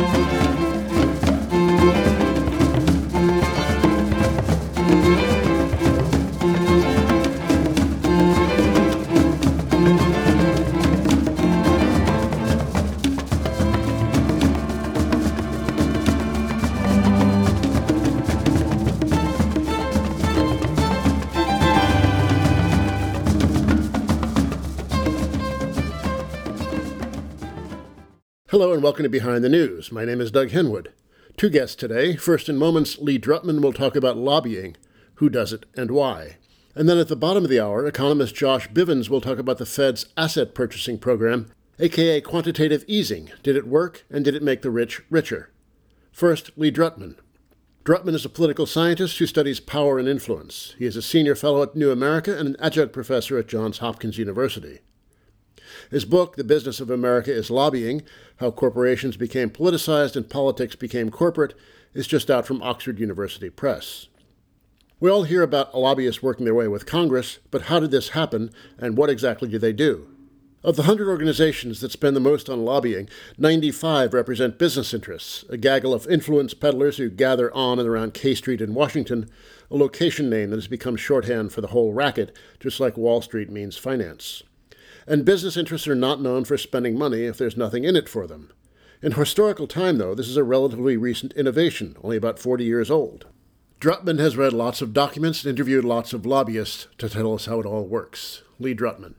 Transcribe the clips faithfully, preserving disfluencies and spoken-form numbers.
Hello and welcome to Behind the News. My name is Doug Henwood. Two guests today. First, in moments, Lee Drutman will talk about lobbying, who does it and why. And then at the bottom of the hour, economist Josh Bivens will talk about the Fed's asset purchasing program, aka quantitative easing. Did it work, and did it make the rich richer? First, Lee Drutman. Drutman is a political scientist who studies power and influence. He is a senior fellow at New America and an adjunct professor at Johns Hopkins University. His book, The Business of America is Lobbying, How Corporations Became Politicized and Politics Became Corporate, is just out from Oxford University Press. We all hear about lobbyists working their way with Congress, but how did this happen, and what exactly do they do? Of the one hundred organizations that spend the most on lobbying, ninety-five represent business interests, a gaggle of influence peddlers who gather on and around K Street in Washington, a location name that has become shorthand for the whole racket, just like Wall Street means finance. And business interests are not known for spending money if there's nothing in it for them. In historical time, though, this is a relatively recent innovation, only about forty years old. Drutman has read lots of documents and interviewed lots of lobbyists to tell us how it all works. Lee Drutman.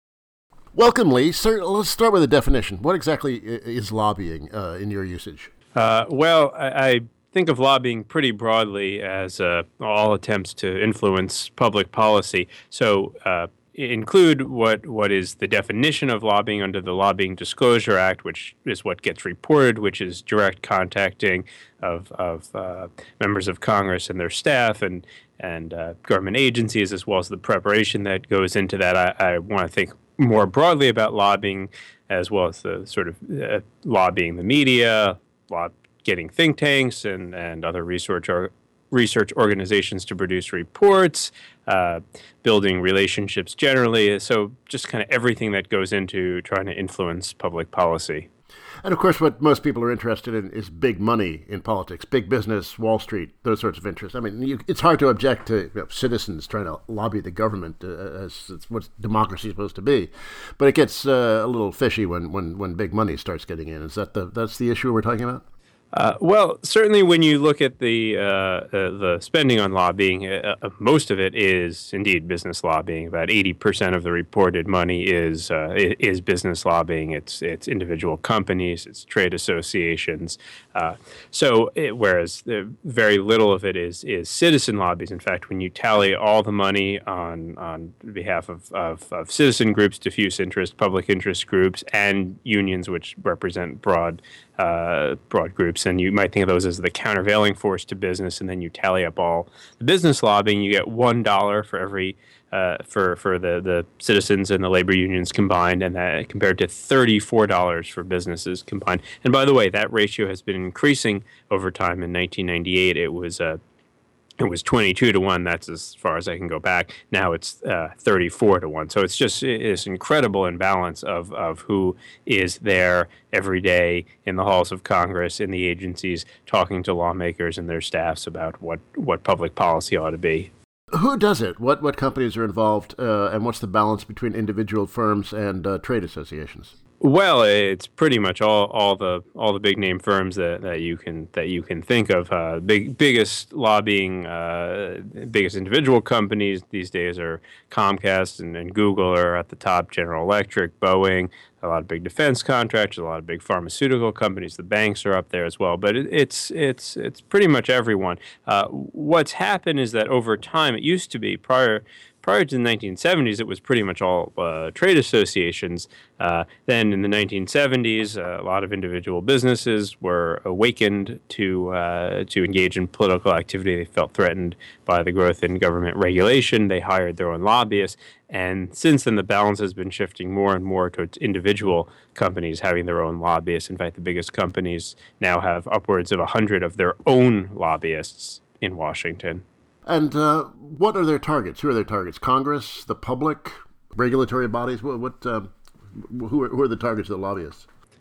Welcome, Lee. Sir, let's start with a definition. What exactly is lobbying uh, in your usage? Uh, well, I, I think of lobbying pretty broadly as uh, all attempts to influence public policy. So, uh, include what, what is the definition of lobbying under the Lobbying Disclosure Act, which is what gets reported, which is direct contacting of, of uh, members of Congress and their staff and, and uh, government agencies, as well as the preparation that goes into that. I, I want to think more broadly about lobbying, as well as the sort of uh, lobbying the media, lob- getting think tanks and, and other research or research organizations to produce reports, uh, building relationships generally. So just kind of everything that goes into trying to influence public policy. And of course, what most people are interested in is big money in politics, big business, Wall Street, those sorts of interests. I mean, you, it's hard to object to you know, citizens trying to lobby the government uh, as it's what democracy is supposed to be. But it gets uh, a little fishy when, when, when big money starts getting in. Is that the that's the issue we're talking about? Uh, well, certainly when you look at the uh, uh, the spending on lobbying, uh, uh, most of it is indeed business lobbying. About eighty percent of the reported money is uh, is business lobbying. It's it's individual companies, it's trade associations. Uh, so, it, whereas the, very little of it is is citizen lobbies. In fact, when you tally all the money on on behalf of, of, of citizen groups, diffuse interest, public interest groups, and unions, which represent broad uh, broad groups, and you might think of those as the countervailing force to business, and then you tally up all the business lobbying, you get one dollar for every uh, for for the, the citizens and the labor unions combined, and that compared to thirty-four dollars for businesses combined. And by the way, that ratio has been increasing over time. In nineteen ninety-eight, it was uh, it was twenty-two to one. That's as far as I can go back. Now it's uh, thirty-four to one. So it's just this incredible imbalance of, of who is there every day in the halls of Congress, in the agencies, talking to lawmakers and their staffs about what, what public policy ought to be. Who does it? What what companies are involved, uh, and what's the balance between individual firms and uh, trade associations? Well, it's pretty much all, all the all the big name firms that, that you can that you can think of. Uh, big biggest lobbying, uh, biggest individual companies these days are Comcast and, and Google are at the top. General Electric, Boeing, a lot of big defense contractors, a lot of big pharmaceutical companies. The banks are up there as well. But it, it's it's it's pretty much everyone. Uh, what's happened is that over time, it used to be prior. Prior to the nineteen seventies, it was pretty much all uh, trade associations. Uh, then in the nineteen seventies, uh, a lot of individual businesses were awakened to uh, to engage in political activity. They felt threatened by the growth in government regulation. They hired their own lobbyists. And since then, the balance has been shifting more and more towards individual companies having their own lobbyists. In fact, the biggest companies now have upwards of one hundred of their own lobbyists in Washington. And uh, what are their targets? Who are their targets? Congress, the public, regulatory bodies? What? what uh, who, are, who are the targets of the lobbyists?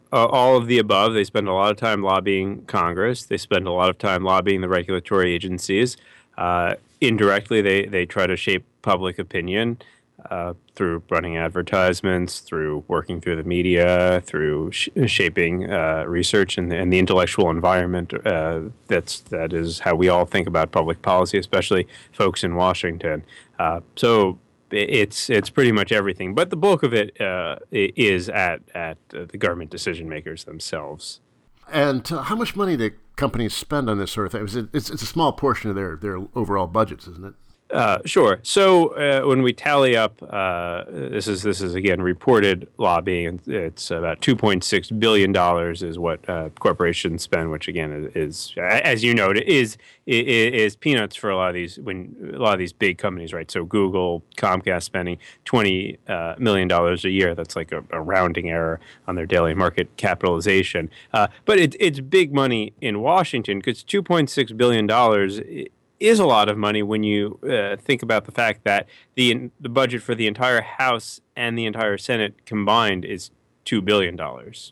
uh, all of the above. They spend a lot of time lobbying Congress. They spend a lot of time lobbying the regulatory agencies. Uh, indirectly, they, they try to shape public opinion uh, through running advertisements, through working through the media, through sh- shaping uh, research and, and the intellectual environment. Uh, that's that is how we all think about public policy, especially folks in Washington. Uh, so. It's it's pretty much everything, but the bulk of it uh, is at at uh, the government decision makers themselves. And uh, how much money do companies spend on this sort of thing? It's, it's a small portion of their, their overall budgets, isn't it? Uh, sure. So uh, when we tally up, uh, this is this is again reported lobbying. It's about two point six billion dollars is what uh, corporations spend, which again is, is, as you know, is, is is peanuts for a lot of these when a lot of these big companies, right? So Google, Comcast spending twenty uh, million dollars a year. That's like a, a rounding error on their daily market capitalization. Uh, but it, it's big money in Washington because two point six billion dollars is a lot of money when you uh, think about the fact that the the budget for the entire House and the entire Senate combined is two billion dollars.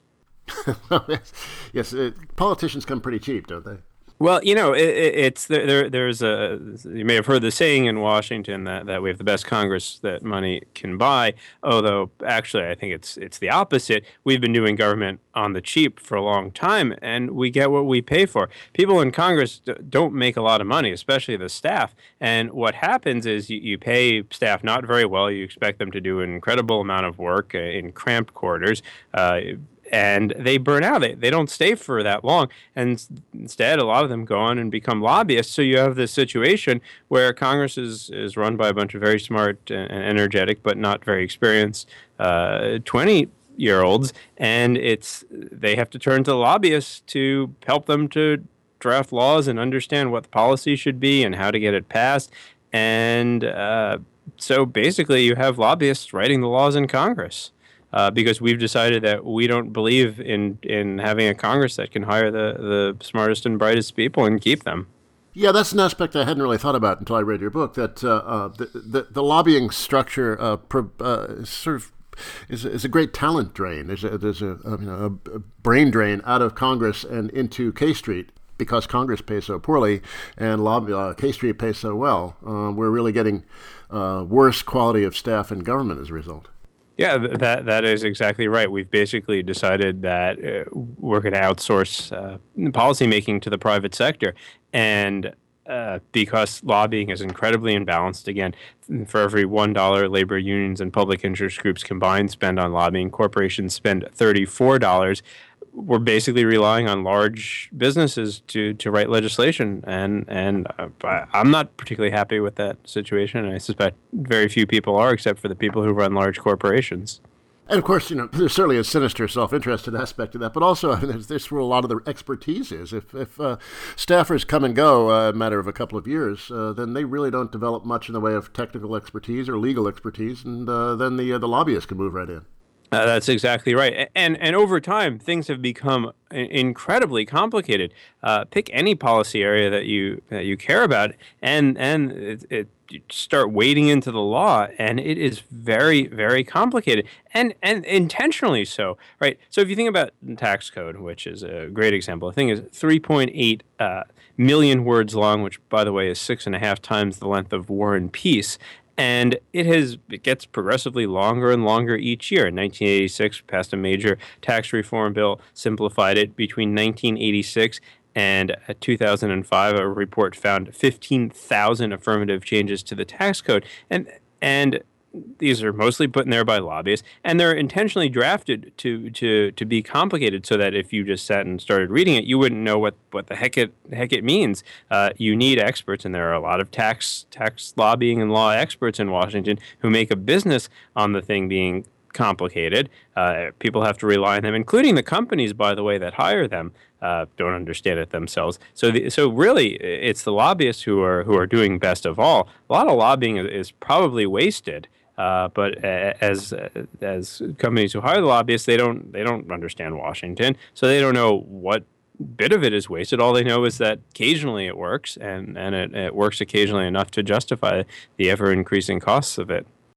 Yes, it, politicians come pretty cheap, don't they? Well, you know, it, it's there, there. There's a you may have heard the saying in Washington that, that we have the best Congress that money can buy. Although, actually, I think it's it's the opposite. We've been doing government on the cheap for a long time, and we get what we pay for. People in Congress d- don't make a lot of money, especially the staff. And what happens is you, you pay staff not very well. You expect them to do an incredible amount of work uh, in cramped quarters. Uh, And they burn out. They, they don't stay for that long. And instead, a lot of them go on and become lobbyists. So you have this situation where Congress is, is run by a bunch of very smart and energetic, but not very experienced uh, twenty-year-olds. And it's they have to turn to lobbyists to help them to draft laws and understand what the policy should be and how to get it passed. And uh, so basically, you have lobbyists writing the laws in Congress. Uh, because we've decided that we don't believe in, in having a Congress that can hire the, the smartest and brightest people and keep them. Yeah, that's an aspect I hadn't really thought about until I read your book, that uh, uh, the, the, the lobbying structure uh, pro, uh, sort of is, is a great talent drain. There's a, there's a, you know, a brain drain out of Congress and into K Street because Congress pays so poorly and lobby, uh, K Street pays so well. Uh, we're really getting uh, worse quality of staff in government as a result. Yeah, that that is exactly right. We've basically decided that uh, we're going to outsource uh, policymaking to the private sector. And uh, because lobbying is incredibly imbalanced, again, for every one dollar labor unions and public interest groups combined spend on lobbying, corporations spend thirty-four dollars. We're basically relying on large businesses to, to write legislation, and and uh, I'm not particularly happy with that situation. And I suspect very few people are, except for the people who run large corporations. And of course, you know, there's certainly a sinister, self-interested aspect to that, but also I mean, there's, there's where a lot of the expertise is. If if uh, staffers come and go uh, a matter of a couple of years, uh, then they really don't develop much in the way of technical expertise or legal expertise, and uh, then the uh, the lobbyists can move right in. Uh, that's exactly right. And and over time, things have become incredibly complicated. Uh, pick any policy area that you that you care about, and and it, it, you start wading into the law, and it is very, very complicated, and and intentionally so, right? So if you think about the tax code, which is a great example, the thing is three point eight uh, million words long, which, by the way, is six and a half times the length of War and Peace. And it has it gets progressively longer and longer each year. In nineteen eighty-six, we passed a major tax reform bill, simplified it. Between nineteen eighty-six and two thousand five, a report found fifteen thousand affirmative changes to the tax code. And and these are mostly put in there by lobbyists, and they're intentionally drafted to to to be complicated so that if you just sat and started reading it, you wouldn't know what, what the heck it heck it means. Uh, you need experts, and there are a lot of tax tax lobbying and law experts in Washington who make a business on the thing being complicated. Uh, people have to rely on them, including the companies, by the way, that hire them. Uh, don't understand it themselves. So, the, so really, it's the lobbyists who are who are doing best of all. A lot of lobbying is, is probably wasted. Uh, but as as companies who hire the lobbyists, they don't they don't understand Washington, so they don't know what bit of it is wasted. All they know is that occasionally it works, and and it, it works occasionally enough to justify the ever increasing costs of it.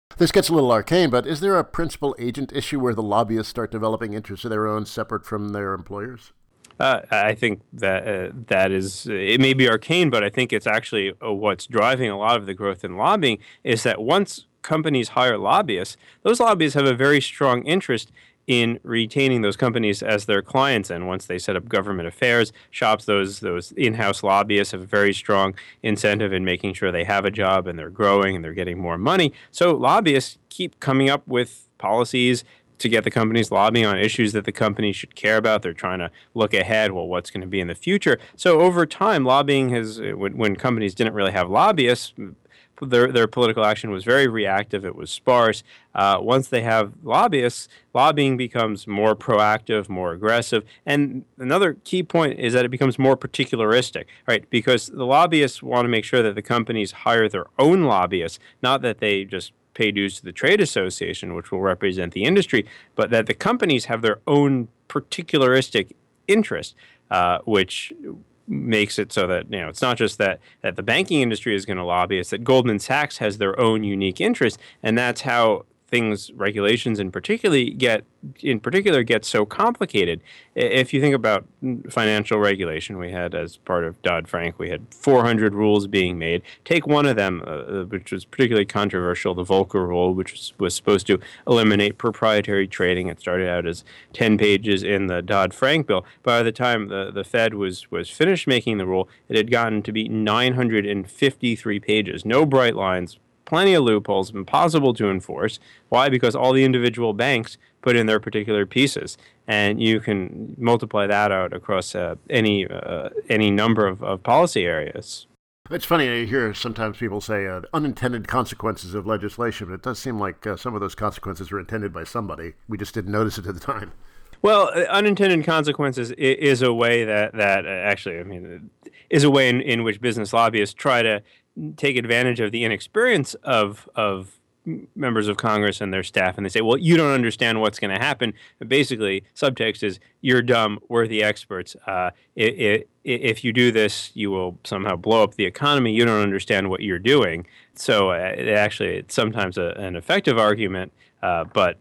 This gets a little arcane, but is there a principal agent issue where the lobbyists start developing interests of their own separate from their employers? Uh, I think that uh, that is, it may be arcane, but I think it's actually uh, what's driving a lot of the growth in lobbying is that once companies hire lobbyists, those lobbyists have a very strong interest in retaining those companies as their clients. And once they set up government affairs shops, those those in-house lobbyists have a very strong incentive in making sure they have a job and they're growing and they're getting more money. So lobbyists keep coming up with policies to get the companies lobbying on issues that the company should care about. They're trying to look ahead, well, what's going to be in the future. So over time, lobbying has, when, when companies didn't really have lobbyists, Their their political action was very reactive. It was sparse. Uh, once they have lobbyists, lobbying becomes more proactive, more aggressive. And another key point is that it becomes more particularistic, right? Because the lobbyists want to make sure that the companies hire their own lobbyists, not that they just pay dues to the trade association, which will represent the industry, but that the companies have their own particularistic interest, uh, which makes it so that, you know, it's not just that, that the banking industry is going to lobby, it's that Goldman Sachs has their own unique interest, and that's how things, regulations in particularly get in particular get so complicated. If you think about financial regulation, we had, as part of Dodd-Frank, we had four hundred rules being made. Take one of them, uh, which was particularly controversial, the Volcker Rule, which was, was supposed to eliminate proprietary trading. It started out as ten pages in the Dodd-Frank bill. By the time the, the Fed was, was finished making the rule, it had gotten to be nine hundred fifty-three pages. No bright lines, plenty of loopholes, impossible to enforce. Why? Because all the individual banks put in their particular pieces, and you can multiply that out across uh, any uh, any number of, of policy areas. It's funny, I hear sometimes people say uh, unintended consequences of legislation, but it does seem like uh, some of those consequences were intended by somebody. We just didn't notice it at the time. Well, uh, unintended consequences is a way that, that uh, actually, I mean, is a way in, in which business lobbyists try to take advantage of the inexperience of of members of Congress and their staff, and they say, well, you don't understand what's going to happen. But basically, subtext is, you're dumb, we're the experts. Uh, it, it, if you do this, you will somehow blow up the economy. You don't understand what you're doing. So uh, it actually, it's sometimes a, an effective argument, uh, but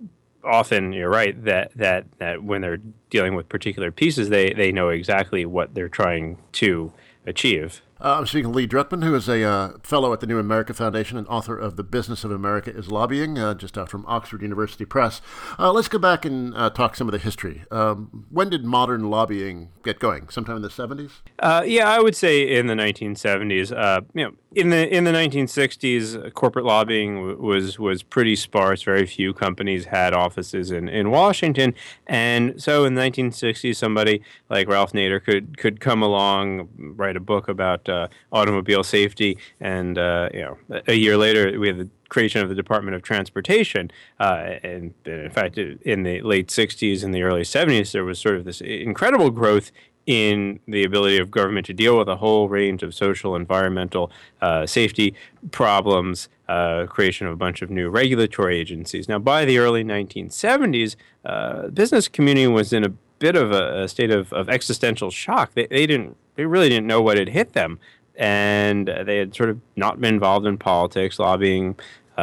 often you're right that, that that when they're dealing with particular pieces, they, they know exactly what they're trying to achieve. Uh, I'm speaking to Lee Drutman, who is a uh, fellow at the New America Foundation and author of The Business of America is Lobbying, uh, just out from Oxford University Press. Uh, let's go back and uh, talk some of the history. Um, when did modern lobbying get going? Sometime in the seventies? Uh, yeah, I would say in the nineteen seventies. Uh, you know, in the in the nineteen sixties, uh, corporate lobbying w- was was pretty sparse. Very few companies had offices in, in Washington, and so in the nineteen sixties, somebody like Ralph Nader could could come along, write a book about uh, automobile safety, and uh, you know, a year later we had the creation of the Department of Transportation. Uh, and in fact, in the late sixties and the early seventies, there was sort of this incredible growth in the ability of government to deal with a whole range of social, environmental, uh, safety problems, uh, creation of a bunch of new regulatory agencies. Now, by the early nineteen seventies, uh, the business community was in a bit of a, a state of, of existential shock. They, they didn't, they really didn't know what had hit them, and they had sort of not been involved in politics. Lobbying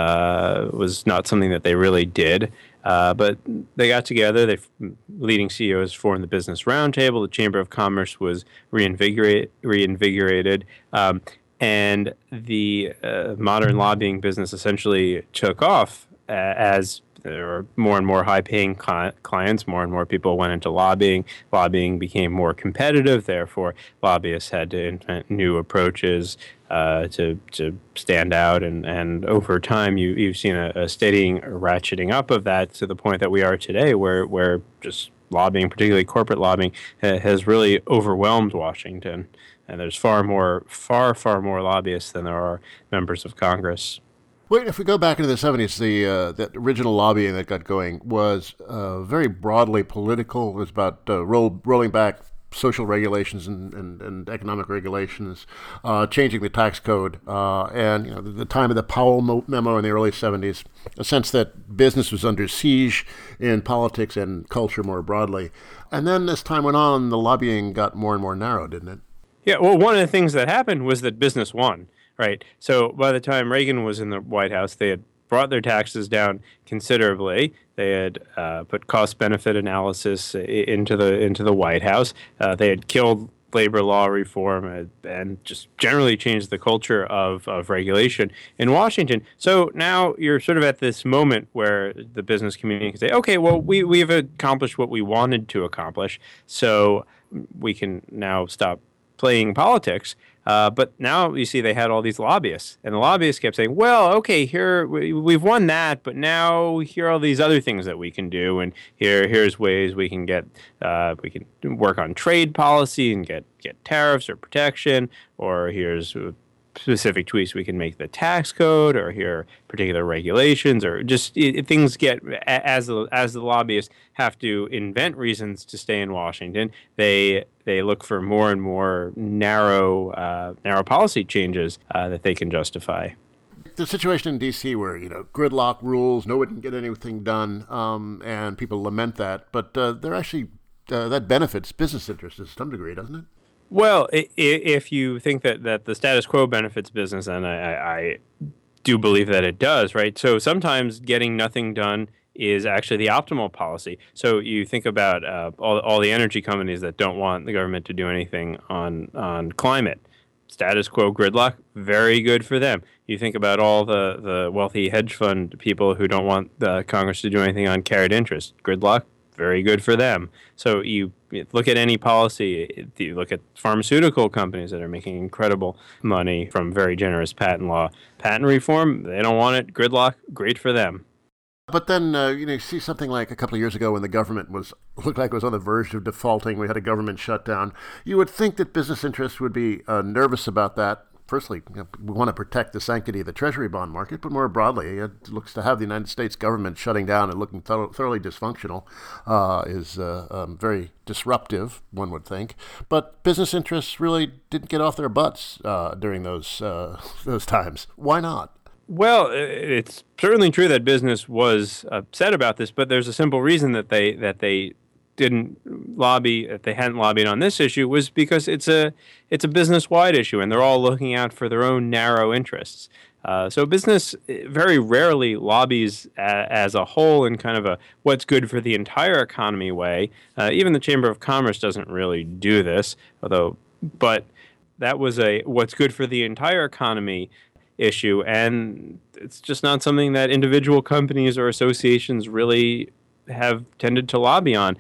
uh, was not something that they really did. Uh, but they got together. They leading C E Os formed the Business Roundtable. The Chamber of Commerce was reinvigorate, reinvigorated, um, and the uh, modern lobbying business essentially took off uh, as there were more and more high-paying cli- clients. More and more people went into lobbying. Lobbying became more competitive. Therefore, lobbyists had to invent new approaches uh, to to stand out. And, and over time, you, you've seen a, a steady ratcheting up of that to the point that we are today, where where just lobbying, particularly corporate lobbying, ha- has really overwhelmed Washington. And there's far more, far, far more lobbyists than there are members of Congress. Wait, if we go back into the seventies, the uh, that original lobbying that got going was uh, very broadly political. It was about uh, roll, rolling back social regulations and, and, and economic regulations, uh, changing the tax code, uh, and you know the, the time of the Powell mo- memo in the early seventies, a sense that business was under siege in politics and culture more broadly. And then as time went on, the lobbying got more and more narrow, didn't it? Yeah, well, one of the things that happened was that business won. Right. So by the time Reagan was in the White House, they had brought their taxes down considerably. They had uh, put cost-benefit analysis into the into the White House. Uh, they had killed labor law reform and, and just generally changed the culture of, of regulation in Washington. So now you're sort of at this moment where the business community can say, okay, well, we, we've accomplished what we wanted to accomplish, so we can now stop playing politics. Uh, but now you see they had all these lobbyists, and the lobbyists kept saying, well, okay, here we, we've won that, but now here are all these other things that we can do, and here here's ways we can get uh, we can work on trade policy and get, get tariffs or protection, or here's specific tweaks we can make the tax code, or here are particular regulations, or just it, things get as the as the lobbyists have to invent reasons to stay in Washington. They they look for more and more narrow uh, narrow policy changes uh, that they can justify. The situation in D C where, you know, gridlock rules, no one can get anything done, um, and people lament that, but uh, they're actually uh, that benefits business interests to some degree, doesn't it? Well, if you think that, that the status quo benefits business, and I, I do believe that it does, right? So sometimes getting nothing done is actually the optimal policy. So you think about uh, all, all the energy companies that don't want the government to do anything on, on climate. Status quo gridlock, very good for them. You think about all the, the wealthy hedge fund people who don't want the Congress to do anything on carried interest. Gridlock, very good for them. So you look at any policy, you look at pharmaceutical companies that are making incredible money from very generous patent law. Patent reform, they don't want it. Gridlock, great for them. But then, uh, you know, you see something like a couple of years ago when the government was looked like it was on the verge of defaulting. We had a government shutdown. You would think that business interests would be uh, nervous about that. Firstly, you know, we want to protect the sanctity of the Treasury bond market, but more broadly, it looks to have the United States government shutting down and looking th- thoroughly dysfunctional uh, is uh, um, very disruptive, one would think. But business interests really didn't get off their butts uh, during those uh, those times. Why not? Well, it's certainly true that business was upset about this, but there's a simple reason that they that they didn't lobby, that they hadn't lobbied on this issue, was because it's a it's a business-wide issue, and they're all looking out for their own narrow interests. Uh, so business very rarely lobbies a, as a whole in kind of a what's good for the entire economy way. Uh, even the Chamber of Commerce doesn't really do this, although, but that was a what's good for the entire economy issue, and it's just not something that individual companies or associations really have tended to lobby on.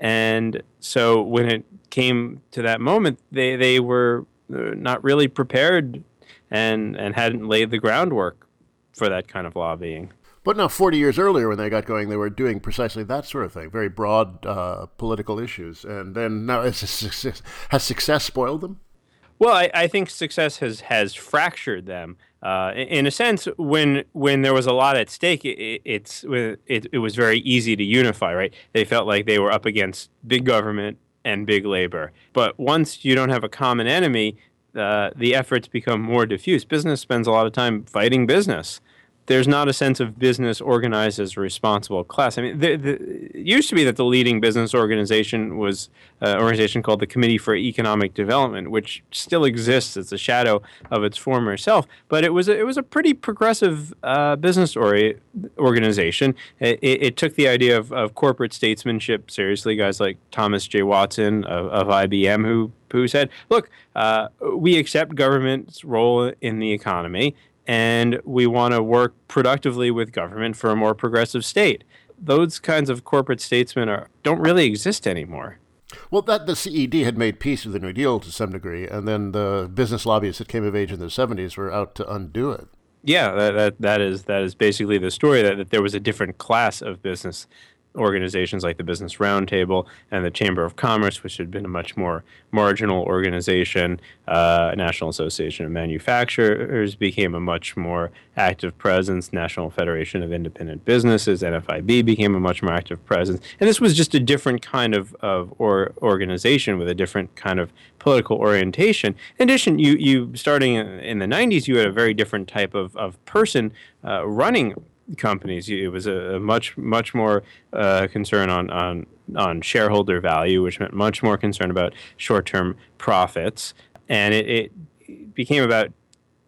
And so when it came to that moment, they, they were not really prepared and, and hadn't laid the groundwork for that kind of lobbying. But now, forty years earlier when they got going, they were doing precisely that sort of thing, very broad uh, political issues. And then now, is success, has success spoiled them? Well, I, I think success has, has fractured them. Uh, in, in a sense, when when there was a lot at stake, it, it's it, it was very easy to unify, right? They felt like they were up against big government and big labor. But once you don't have a common enemy, uh, the efforts become more diffuse. Business spends a lot of time fighting business. There's not a sense of business organized as a responsible class. I mean, the, the, it used to be that the leading business organization was an organization called the Committee for Economic Development, which still exists as a shadow of its former self. But it was a, it was a pretty progressive uh, business ori- organization. It, it, it took the idea of, of corporate statesmanship seriously. Guys like Thomas J. Watson of, of I B M who who said, "Look, uh, we accept government's role in the economy, and we want to work productively with government for a more progressive state." Those kinds of corporate statesmen are, don't really exist anymore. Well, that the C E D had made peace with the New Deal to some degree, and then the business lobbyists that came of age in the seventies were out to undo it. Yeah, that that, that is that is basically the story, that, that there was a different class of business organizations like the Business Roundtable and the Chamber of Commerce, which had been a much more marginal organization. Uh, National Association of Manufacturers became a much more active presence. National Federation of Independent Businesses, N F I B, became a much more active presence. And this was just a different kind of, of or, organization with a different kind of political orientation. In addition, you, you starting in the nineties, you had a very different type of, of person uh, running companies. It was a, a much, much more uh, concern on, on on shareholder value, which meant much more concern about short-term profits. And it, it became about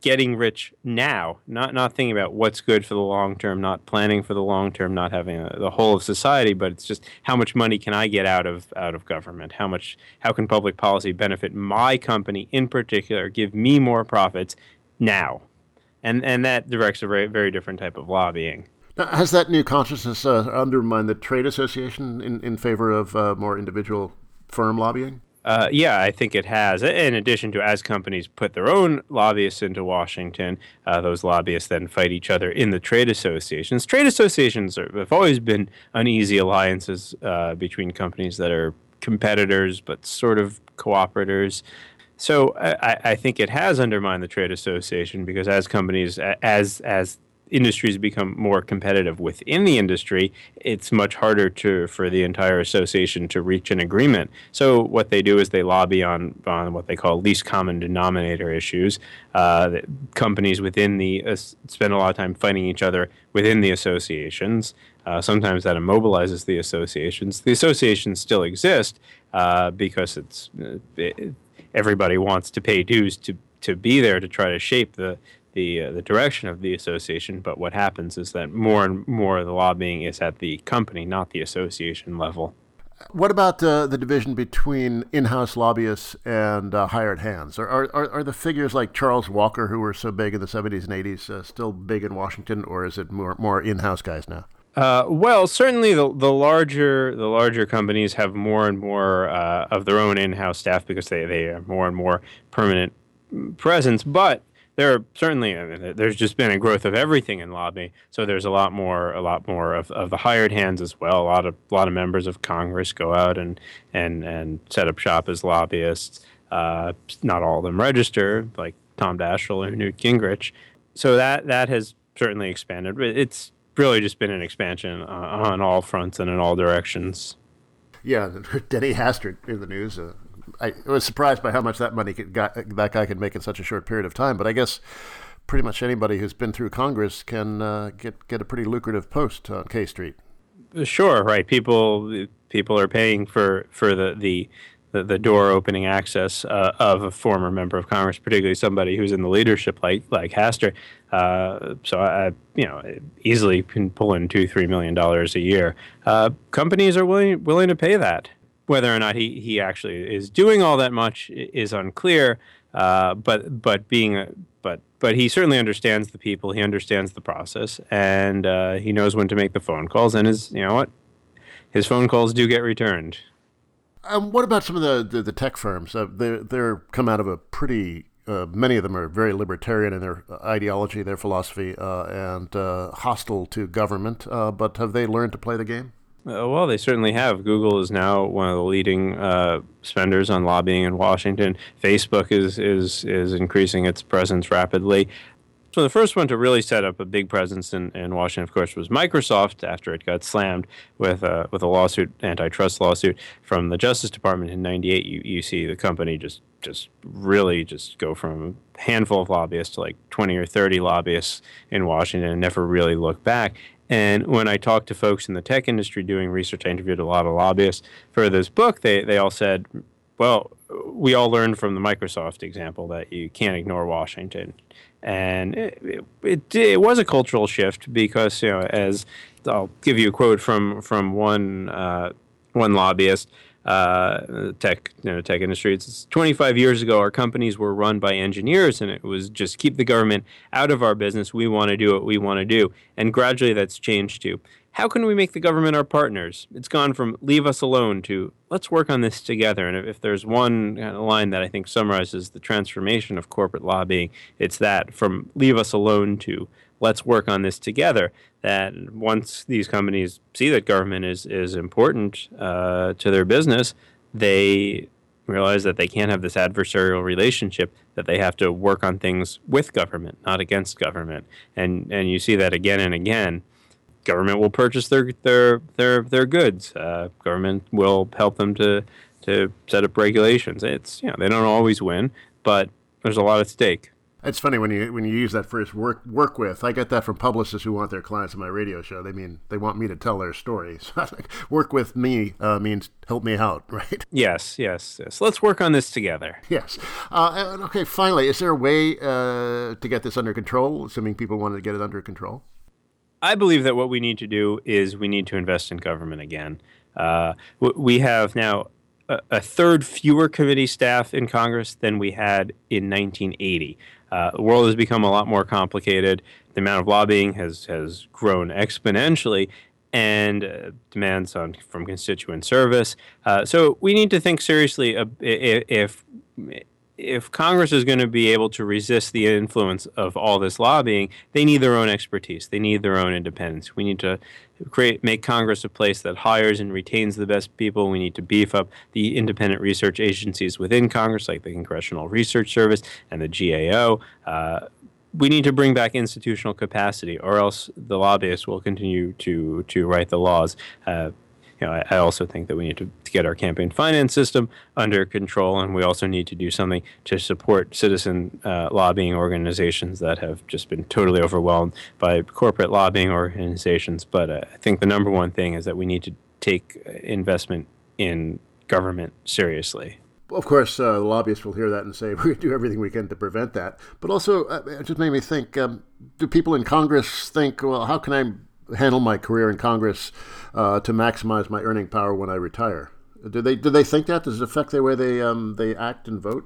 getting rich now, not not thinking about what's good for the long term, not planning for the long term, not having a, the whole of society, but it's just how much money can I get out of out of government? How much? How can public policy benefit my company in particular? Give me more profits now, and and that directs a very very different type of lobbying. Now, has that new consciousness uh, undermined the trade association in in favor of uh, more individual firm lobbying? Uh, yeah, I think it has. In addition to, as companies put their own lobbyists into Washington, uh, those lobbyists then fight each other in the trade associations. Trade associations are, have always been uneasy alliances uh, between companies that are competitors but sort of cooperators. So I, I think it has undermined the trade association because as companies, as as industries become more competitive within the industry, it's much harder to for the entire association to reach an agreement. So what they do is they lobby on, on what they call least common denominator issues. Uh, companies within the uh, spend a lot of time fighting each other within the associations. Uh, sometimes that immobilizes the associations. The associations still exist uh, because it's uh, it, everybody wants to pay dues to to be there to try to shape the the uh, the direction of the association, but what happens is that more and more of the lobbying is at the company, not the association level. What about uh, the division between in-house lobbyists and uh, hired hands? Are, are are the figures like Charles Walker, who were so big in the seventies and eighties, uh, still big in Washington, or is it more more in-house guys now? Uh, well, certainly the the larger the larger companies have more and more uh, of their own in-house staff because they they have more and more permanent presence, but there are certainly, I mean, there's just been a growth of everything in lobby, so there's a lot more, a lot more of, of the hired hands as well. A lot of, a lot of members of Congress go out and and and set up shop as lobbyists. Uh, not all of them register, like Tom Daschle or Newt Gingrich. So that that has certainly expanded. It's really just been an expansion uh, on all fronts and in all directions. Yeah, Denny Hastert in the news. Uh, I was surprised by how much that money could, got, that guy could make in such a short period of time. But I guess pretty much anybody who's been through Congress can uh, get get a pretty lucrative post on K Street. Sure, right. People people are paying for for the the, the, the door opening access uh, of a former member of Congress, particularly somebody who's in the leadership like like Hastert. Uh, so I, you know, easily can pull in two three million dollars a year. Uh, companies are willing willing to pay that. Whether or not he, he actually is doing all that much is unclear, uh, but but being a, but but he certainly understands the people, he understands the process, and uh, he knows when to make the phone calls. And his you know what, his phone calls do get returned. Um, what about some of the the, the tech firms? Uh, they they're come out of a pretty uh, many of them are very libertarian in their ideology, their philosophy, uh, and uh, hostile to government. Uh, but have they learned to play the game? Uh, well, they certainly have. Google is now one of the leading uh, spenders on lobbying in Washington. Facebook is, is is increasing its presence rapidly. So the first one to really set up a big presence in, in Washington, of course, was Microsoft after it got slammed with a, with a lawsuit, antitrust lawsuit from the Justice Department in ninety-eight. You, you see the company just, just really just go from a handful of lobbyists to like twenty or thirty lobbyists in Washington and never really look back. And when I talked to folks in the tech industry doing research, I interviewed a lot of lobbyists for this book. They they all said, well, we all learned from the Microsoft example that you can't ignore Washington. And it, it, it was a cultural shift because, you know, as I'll give you a quote from from one uh, one lobbyist, uh, tech you know, tech industry. It's twenty-five years ago, our companies were run by engineers, and it was just keep the government out of our business. We want to do what we want to do. And gradually that's changed to, how can we make the government our partners? It's gone from leave us alone to let's work on this together. And if, if there's one kind of line that I think summarizes the transformation of corporate lobbying, it's that from leave us alone to let's work on this together. That once these companies see that government is, is important uh, to their business, they realize that they can't have this adversarial relationship, that they have to work on things with government, not against government. And and you see that again and again. Government will purchase their their their their goods. Uh, government will help them to to set up regulations. It's you know they don't always win, but there's a lot at stake. It's funny when you when you use that phrase "work work with." I get that from publicists who want their clients on my radio show. They mean they want me to tell their stories. Work with me uh, means help me out, right? Yes, yes, yes. Let's work on this together. Yes. Uh, okay. Finally, is there a way uh, to get this under control? Assuming people wanted to get it under control. I believe that what we need to do is we need to invest in government again. Uh, we have now a, a third fewer committee staff in Congress than we had in nineteen eighty. Uh, the world has become a lot more complicated. The amount of lobbying has, has grown exponentially, and uh, demands on from constituent service. Uh, so we need to think seriously uh, if if Congress is going to be able to resist the influence of all this lobbying. They need their own expertise. They need their own independence. We need to create make Congress a place that hires and retains the best people. We need to beef up the independent research agencies within Congress, like the Congressional Research Service and the G A O. Uh, we need to bring back institutional capacity, or else the lobbyists will continue to to write the laws. Uh, You know, I, I also think that we need to, to get our campaign finance system under control, and we also need to do something to support citizen uh, lobbying organizations that have just been totally overwhelmed by corporate lobbying organizations. But uh, I think the number one thing is that we need to take investment in government seriously. Of course, uh, the lobbyists will hear that and say, we're going to do everything we can to prevent that. But also, uh, it just made me think, um, do people in Congress think, well, how can I handle my career in Congress uh, to maximize my earning power when I retire? Do they do they think that? Does it affect the way they um, they act and vote?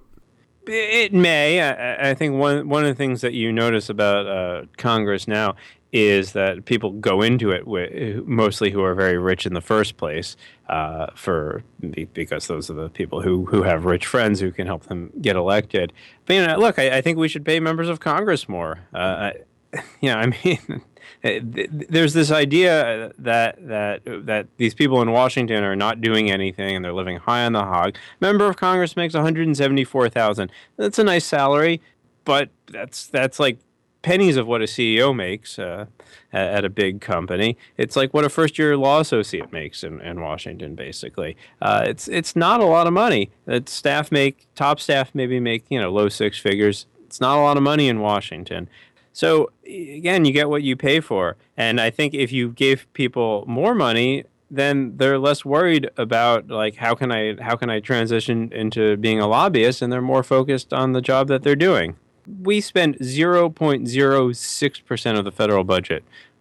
It may. I, I think one one of the things that you notice about uh, Congress now is that people go into it with, mostly who are very rich in the first place, uh, for because those are the people who, who have rich friends who can help them get elected. But you know, look, I, I think we should pay members of Congress more. Uh, you know, I mean. There's this idea that that that these people in Washington are not doing anything and they're living high on the hog. Member of Congress makes one hundred seventy-four thousand dollars. That's a nice salary, but that's that's like pennies of what a C E O makes uh, at a big company. It's like what a first-year law associate makes in, in Washington, basically. Uh, it's it's not a lot of money. That staff make top staff maybe make you know low six figures. It's not a lot of money in Washington. So, again, you get what you pay for. And I think if you give people more money, then they're less worried about, like, how can I how can I transition into being a lobbyist, and they're more focused on the job that they're doing. We spend zero point zero six percent of the federal budget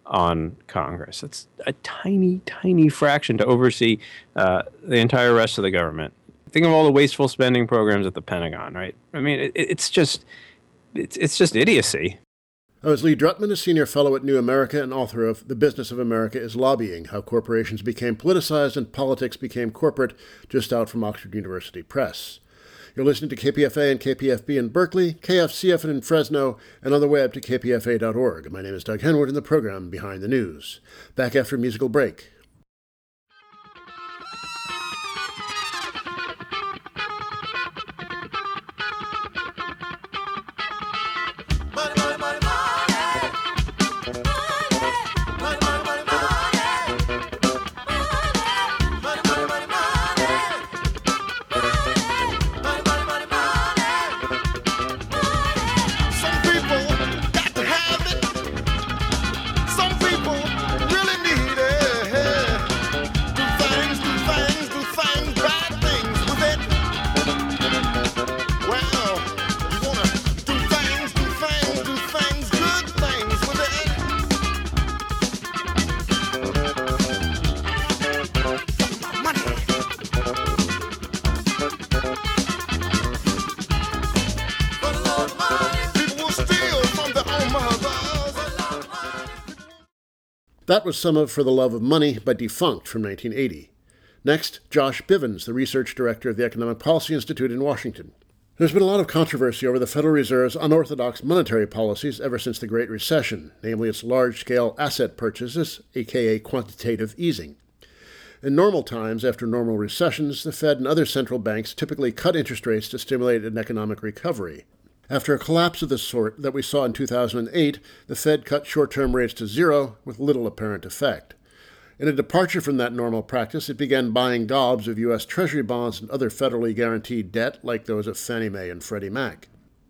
on Congress. It's a tiny, tiny fraction to oversee uh, the entire rest of the government. Think of all the wasteful spending programs at the Pentagon, right? I mean, it, it's just it's it's just idiocy. I was Lee Drutman, a senior fellow at New America and author of The Business of America is Lobbying, How Corporations Became Politicized and Politics Became Corporate, just out from Oxford University Press. You're listening to K P F A and K P F B in Berkeley, K F C F in Fresno, and on the web to k p f a dot org. My name is Doug Henwood, and the program Behind the News. Back after a musical break. That was some of For the Love of Money by Defunct from nineteen eighty. Next, Josh Bivens, the research director of the Economic Policy Institute in Washington. There's been a lot of controversy over the Federal Reserve's unorthodox monetary policies ever since the Great Recession, namely its large-scale asset purchases, aka quantitative easing. In normal times, after normal recessions, the Fed and other central banks typically cut interest rates to stimulate an economic recovery. After a collapse of the sort that we saw in two thousand eight, the Fed cut short-term rates to zero with little apparent effect. In a departure from that normal practice, it began buying gobs of U S Treasury bonds and other federally guaranteed debt like those of Fannie Mae and Freddie Mac.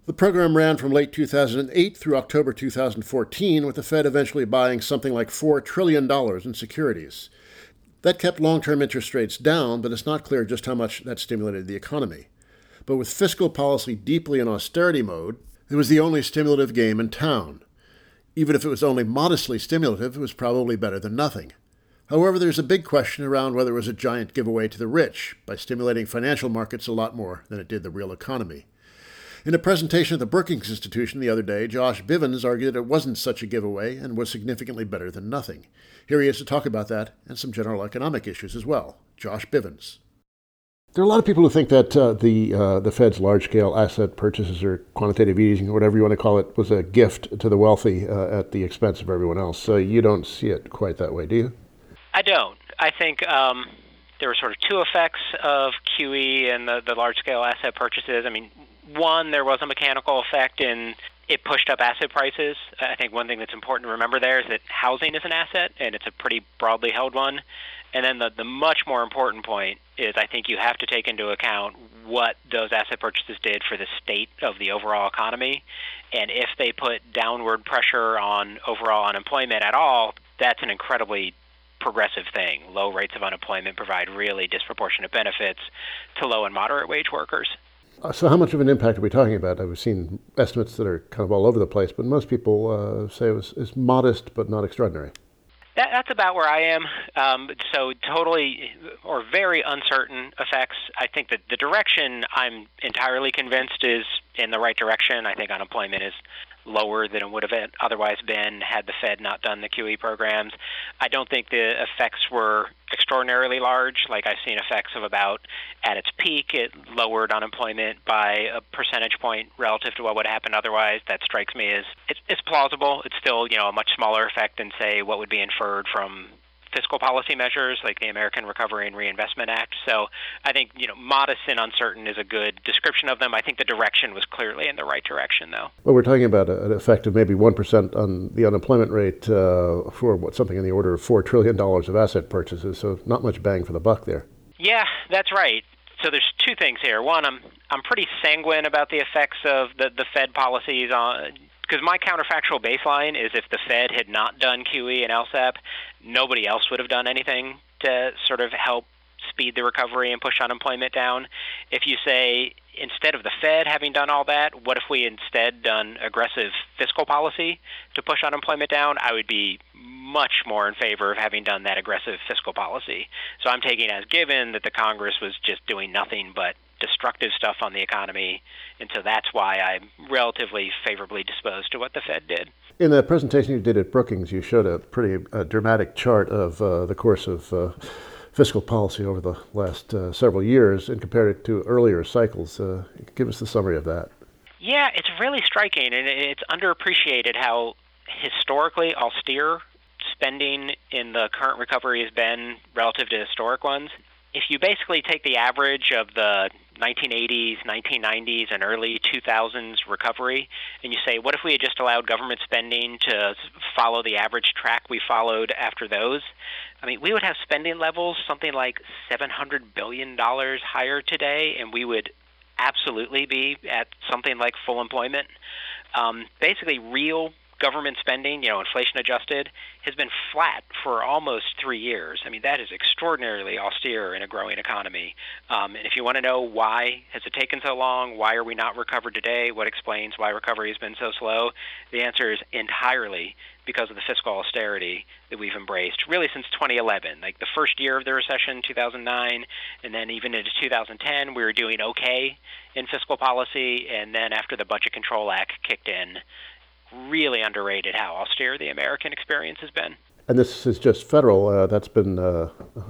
The program ran from late two thousand eight through October two thousand fourteen, with the Fed eventually buying something like four trillion dollars in securities. That kept long-term interest rates down, but it's not clear just how much that stimulated the economy. But with fiscal policy deeply in austerity mode, it was the only stimulative game in town. Even if it was only modestly stimulative, it was probably better than nothing. However, there's a big question around whether it was a giant giveaway to the rich by stimulating financial markets a lot more than it did the real economy. In a presentation at the Brookings Institution the other day, Josh Bivens argued that it wasn't such a giveaway and was significantly better than nothing. Here he is to talk about that and some general economic issues as well. Josh Bivens. There are a lot of people who think that uh, the uh, the Fed's large-scale asset purchases or quantitative easing, or whatever you want to call it, was a gift to the wealthy uh, at the expense of everyone else. So you don't see it quite that way, do you? I don't. I think um, there were sort of two effects of Q E and the, the large-scale asset purchases. I mean, one, there was a mechanical effect in it pushed up asset prices. I think one thing that's important to remember there is that housing is an asset, and it's a pretty broadly held one. And then the, the much more important point is I think you have to take into account what those asset purchases did for the state of the overall economy. And if they put downward pressure on overall unemployment at all, that's an incredibly progressive thing. Low rates of unemployment provide really disproportionate benefits to low and moderate wage workers. Uh, so how much of an impact are we talking about? I've seen estimates that are kind of all over the place, but most people uh, say it was is modest but not extraordinary. That, that's about where I am. Um, so totally or very uncertain effects. I think that the direction I'm entirely convinced is in the right direction. I think unemployment is lower than it would have otherwise been had the Fed not done the Q E programs. I don't think the effects were extraordinarily large. Like I've seen effects of about, at its peak, it lowered unemployment by a percentage point relative to what would happen otherwise. That strikes me as it's, it's plausible. It's still, you know, a much smaller effect than, say, what would be inferred from fiscal policy measures like the American Recovery and Reinvestment Act. So I think, you know, modest and uncertain is a good description of them. I think the direction was clearly in the right direction, though. Well, we're talking about an effect of maybe one percent on the unemployment rate uh, for what, something in the order of four trillion dollars of asset purchases, so not much bang for the buck there. Yeah, that's right. So there's two things here. One, I'm I'm pretty sanguine about the effects of the, the Fed policies on, because my counterfactual baseline is if the Fed had not done Q E and L S E P, nobody else would have done anything to sort of help speed the recovery and push unemployment down. If you say, instead of the Fed having done all that, what if we instead done aggressive fiscal policy to push unemployment down? I would be much more in favor of having done that aggressive fiscal policy. So I'm taking as given that the Congress was just doing nothing but destructive stuff on the economy, and so that's why I'm relatively favorably disposed to what the Fed did. In the presentation you did at Brookings, you showed a pretty uh, dramatic chart of uh, the course of uh, fiscal policy over the last uh, several years and compared it to earlier cycles. Uh, give us the summary of that. Yeah, it's really striking, and it's underappreciated how historically austere spending in the current recovery has been relative to historic ones. If you basically take the average of the nineteen eighties, nineteen nineties, and early two thousands recovery, and you say, what if we had just allowed government spending to follow the average track we followed after those? I mean, we would have spending levels something like seven hundred billion dollars higher today, and we would absolutely be at something like full employment. Um, basically, real government spending, you know, inflation adjusted, has been flat for almost three years. I mean, that is extraordinarily austere in a growing economy. Um, and if you want to know why has it taken so long, why are we not recovered today, what explains why recovery has been so slow, the answer is entirely because of the fiscal austerity that we've embraced, really since twenty eleven. Like the first year of the recession, two thousand nine, and then even into two thousand ten, we were doing okay in fiscal policy, and then after the Budget Control Act kicked in, really underrated how austere the American experience has been. And this is just federal. Uh, that's been uh,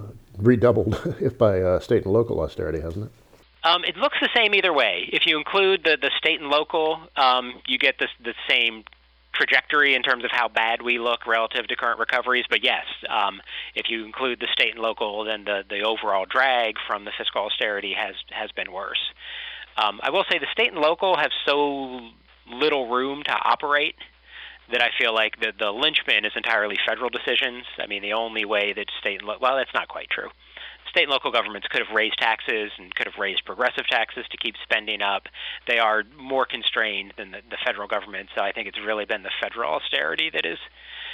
redoubled if by uh, state and local austerity, hasn't it? Um, it looks the same either way. If you include the, the state and local, um, you get this, the same trajectory in terms of how bad we look relative to current recoveries. But yes, um, if you include the state and local, then the, the overall drag from the fiscal austerity has, has been worse. Um, I will say the state and local have so little room to operate that I feel like the, the linchpin is entirely federal decisions. I mean, the only way that state and lo- well, that's not quite true. state and local governments could have raised taxes and could have raised progressive taxes to keep spending up. They are more constrained than the, the federal government, so I think it's really been the federal austerity that is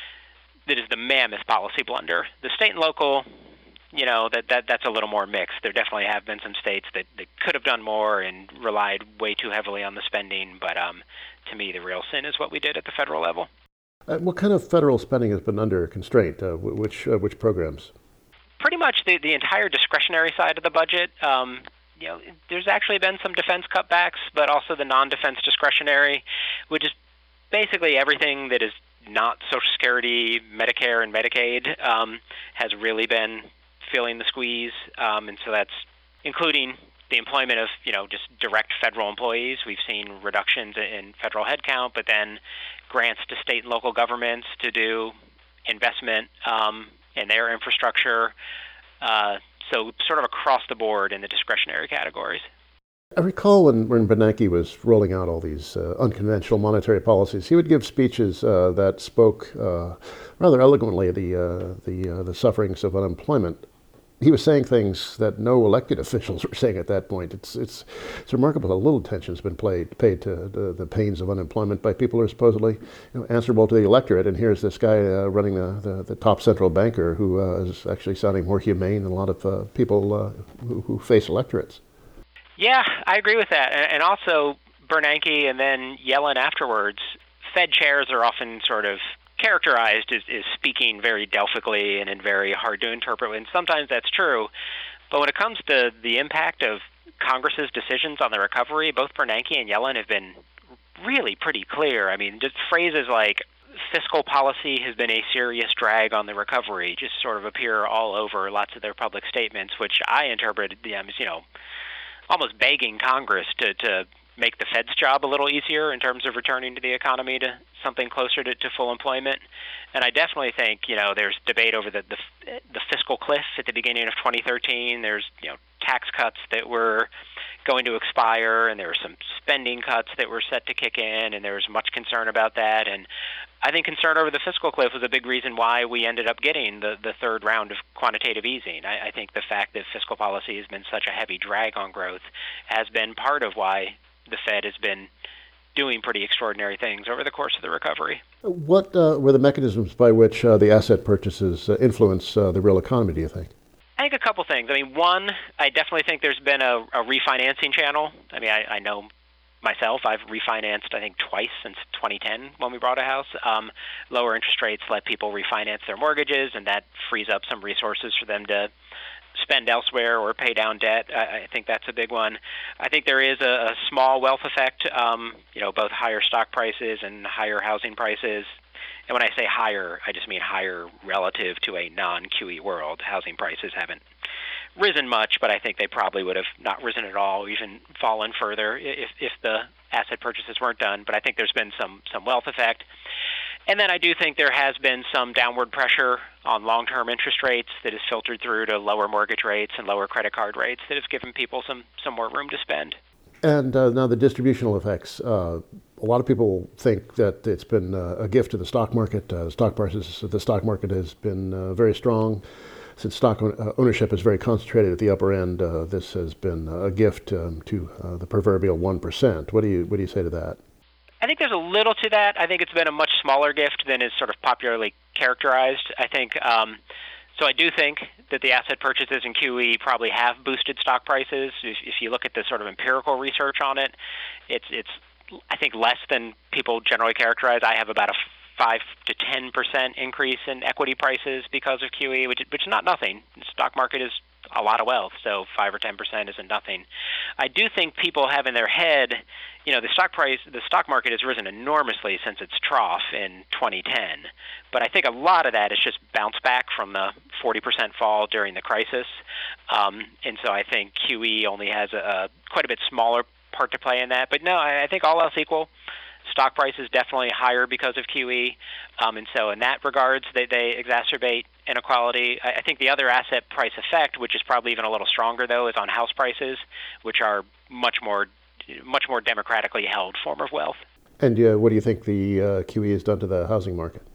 that is the mammoth policy blunder. The state and local, you know, that, that that's a little more mixed. There definitely have been some states that, that could have done more and relied way too heavily on the spending, but um, to me, the real sin is what we did at the federal level. Uh, what kind of federal spending has been under constraint? Uh, which uh, which programs? Pretty much the, the entire discretionary side of the budget. Um, you know, there's actually been some defense cutbacks, but also the non-defense discretionary, which is basically everything that is not Social Security, Medicare, and Medicaid, um, has really been feeling the squeeze, um, and so that's including the employment of, you know, just direct federal employees. We've seen reductions in federal headcount, but then grants to state and local governments to do investment um, in their infrastructure. Uh, so sort of across the board in the discretionary categories. I recall when, when Bernanke was rolling out all these uh, unconventional monetary policies, he would give speeches uh, that spoke uh, rather eloquently of the uh, the uh, the sufferings of unemployment. He was saying things that no elected officials were saying at that point. It's it's it's remarkable how little attention has been played, paid to the, the pains of unemployment by people who are supposedly, you know, answerable to the electorate. And here's this guy uh, running the, the, the top central banker who uh, is actually sounding more humane than a lot of uh, people uh, who, who face electorates. Yeah, I agree with that. And also Bernanke and then Yellen afterwards, Fed chairs are often sort of characterized as, as speaking very Delphically and, and very hard to interpret, and sometimes that's true. But when it comes to the impact of Congress's decisions on the recovery, both Bernanke and Yellen have been really pretty clear. I mean, just phrases like fiscal policy has been a serious drag on the recovery just sort of appear all over lots of their public statements, which I interpreted them as, you know, almost begging Congress to, to make the Fed's job a little easier in terms of returning to the economy to something closer to, to full employment. And I definitely think, you know, there's debate over the, the the fiscal cliff at the beginning of twenty thirteen. There's, you know, tax cuts that were going to expire, and there were some spending cuts that were set to kick in, and there was much concern about that. And I think concern over the fiscal cliff was a big reason why we ended up getting the, the third round of quantitative easing. I, I think the fact that fiscal policy has been such a heavy drag on growth has been part of why the Fed has been doing pretty extraordinary things over the course of the recovery. What uh, were the mechanisms by which uh, the asset purchases uh, influence uh, the real economy, do you think? I think a couple things. I mean, one, I definitely think there's been a, a refinancing channel. I mean, I, I know myself, I've refinanced, I think, twice since twenty ten when we bought a house. Um, lower interest rates let people refinance their mortgages, and that frees up some resources for them to spend elsewhere or pay down debt. I, I think that's a big one. I think there is a, a small wealth effect, um, you know, both higher stock prices and higher housing prices. And when I say higher, I just mean higher relative to a non-Q E world. Housing prices haven't risen much, but I think they probably would have not risen at all, even fallen further if, if the asset purchases weren't done. But I think there's been some, some wealth effect. And then I do think there has been some downward pressure on long-term interest rates that has filtered through to lower mortgage rates and lower credit card rates that has given people some, some more room to spend. And uh, now the distributional effects. Uh, a lot of people think that it's been uh, a gift to the stock market. Uh, stock prices, the stock market has been uh, very strong. Since stock ownership is very concentrated at the upper end, uh, this has been a gift um, to uh, the proverbial one percent. What do you what do you say to that? I think there's a little to that. I think it's been a much smaller gift than is sort of popularly characterized. I think um, so. I do think that the asset purchases in Q E probably have boosted stock prices. If, if you look at the sort of empirical research on it, it's it's I think less than people generally characterize. I have about a five to ten percent increase in equity prices because of Q E, which which is not nothing. The stock market is a lot of wealth, so five or ten percent isn't nothing. I do think people have in their head, you know, the stock price, the stock market has risen enormously since its trough in twenty ten, but I think a lot of that is just bounce back from the forty percent fall during the crisis, um, and so I think Q E only has a, a quite a bit smaller part to play in that. But no, I, I think all else equal, stock price is definitely higher because of Q E, um, and so in that regards, they, they exacerbate inequality. I, I think the other asset price effect, which is probably even a little stronger, though, is on house prices, which are much more much more democratically held form of wealth. And uh, what do you think the uh, Q E has done to the housing market?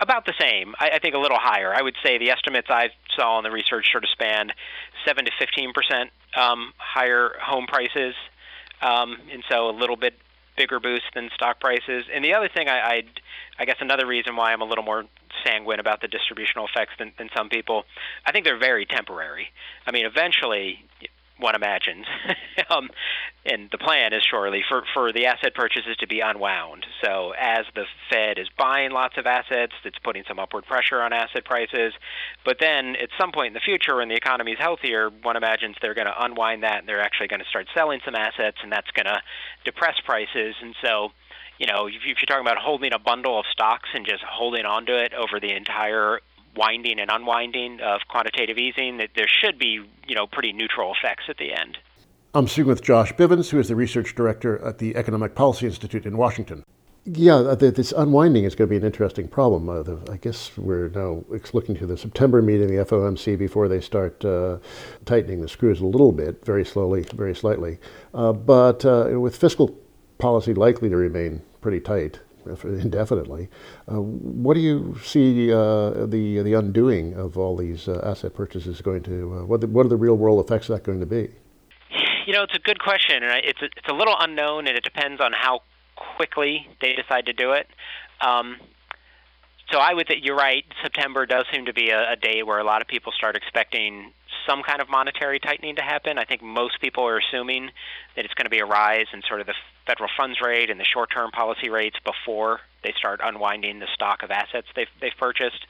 About the same. I, I think a little higher. I would say the estimates I saw in the research sort of spanned seven to fifteen percent um, higher home prices, um, and so a little bit bigger boost than stock prices. And the other thing, I, I'd, I guess another reason why I'm a little more sanguine about the distributional effects than, than some people, I think they're very temporary. I mean, eventually, one imagines, um, and the plan is surely for, for the asset purchases to be unwound. So as the Fed is buying lots of assets, it's putting some upward pressure on asset prices. But then at some point in the future, when the economy is healthier, one imagines they're going to unwind that, and they're actually going to start selling some assets, and that's going to depress prices. And so, you know, if you're talking about holding a bundle of stocks and just holding onto it over the entire winding and unwinding of quantitative easing, that there should be, you know, pretty neutral effects at the end. I'm speaking with Josh Bivens, who is the research director at the Economic Policy Institute in Washington. Yeah, this unwinding is going to be an interesting problem. Uh, the, I guess we're now looking to the September meeting of the F O M C before they start uh, tightening the screws a little bit, very slowly, very slightly. Uh, but uh, with fiscal policy likely to remain pretty tight indefinitely, uh, what do you see uh, the the undoing of all these uh, asset purchases going to? Uh, what the, what are the real world effects of that going to be? You know, it's a good question, and it's a, it's a little unknown, and it depends on how quickly they decide to do it. Um, so I would, you're right. September does seem to be a, a day where a lot of people start expecting some kind of monetary tightening to happen. I think most people are assuming that it's going to be a rise in sort of the federal funds rate and the short-term policy rates before they start unwinding the stock of assets they've they've purchased.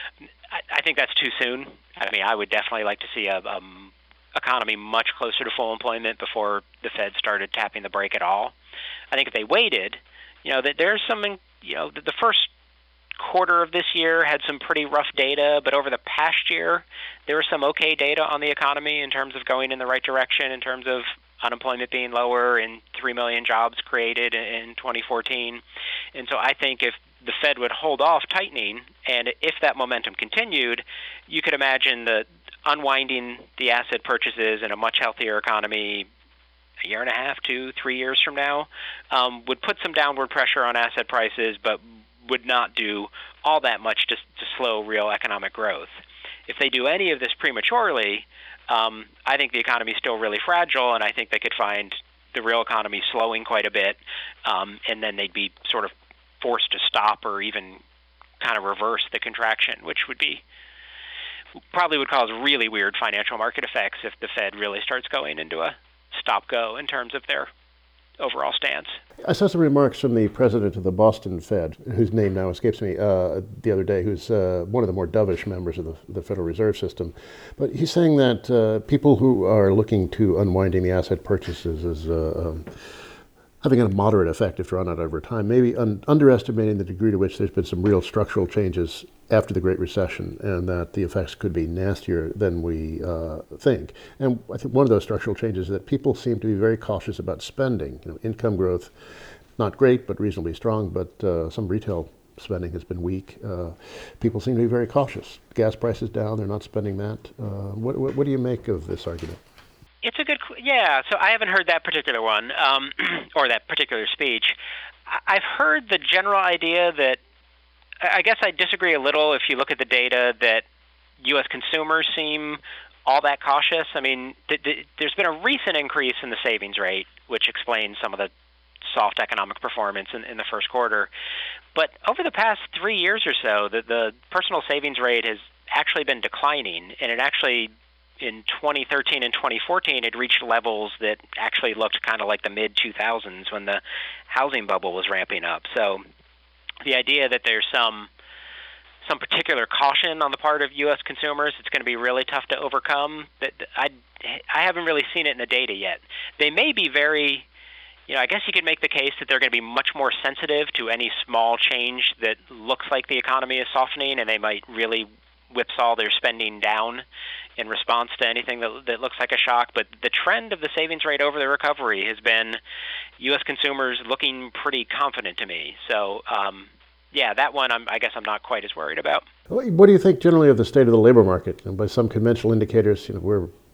I, I think that's too soon. I mean, I would definitely like to see a um, economy much closer to full employment before the Fed started tapping the brake at all. I think if they waited, you know, that there's some, you know, the, the first quarter of this year had some pretty rough data, but over the past year, there was some okay data on the economy in terms of going in the right direction, in terms of unemployment being lower and three million jobs created in twenty fourteen. And so I think if the Fed would hold off tightening, and if that momentum continued, you could imagine the unwinding the asset purchases in a much healthier economy a year and a half, two, three years from now, um, would put some downward pressure on asset prices, but would not do all that much to, to slow real economic growth. If they do any of this prematurely, um, I think the economy is still really fragile, and I think they could find the real economy slowing quite a bit, um, and then they'd be sort of forced to stop or even kind of reverse the contraction, which would be probably would cause really weird financial market effects if the Fed really starts going into a stop-go in terms of their overall stance. I saw some remarks from the president of the Boston Fed, whose name now escapes me, uh, the other day, who's uh, one of the more dovish members of the, the Federal Reserve System. But he's saying that uh, people who are looking to unwinding the asset purchases is uh, um, having a moderate effect if drawn out over time, maybe un- underestimating the degree to which there's been some real structural changes after the Great Recession, and that the effects could be nastier than we uh, think. And I think one of those structural changes is that people seem to be very cautious about spending. You know, income growth, not great, but reasonably strong, but uh, some retail spending has been weak. Uh, people seem to be very cautious. Gas prices down, they're not spending that. Uh, what, what, what do you make of this argument? It's a good, yeah, so I haven't heard that particular one, um, or that particular speech. I've heard the general idea that, I guess I disagree a little if you look at the data that U S consumers seem all that cautious. I mean, th- th- there's been a recent increase in the savings rate, which explains some of the soft economic performance in, in the first quarter. But over the past three years or so, the, the personal savings rate has actually been declining, and it actually, in twenty thirteen and twenty fourteen, it reached levels that actually looked kind of like the mid two thousands when the housing bubble was ramping up. So the idea that there's some some particular caution on the part of U S consumers, it's going to be really tough to overcome. That I I haven't really seen it in the data yet. They may be very, you know, I guess you could make the case that they're going to be much more sensitive to any small change that looks like the economy is softening, and they might really whipsaw their spending down in response to anything that, that looks like a shock. But the trend of the savings rate over the recovery has been U S consumers looking pretty confident to me. So, um, yeah, that one I'm, I guess I'm not quite as worried about. What do you think generally of the state of the labor market? And by some conventional indicators, you know, we're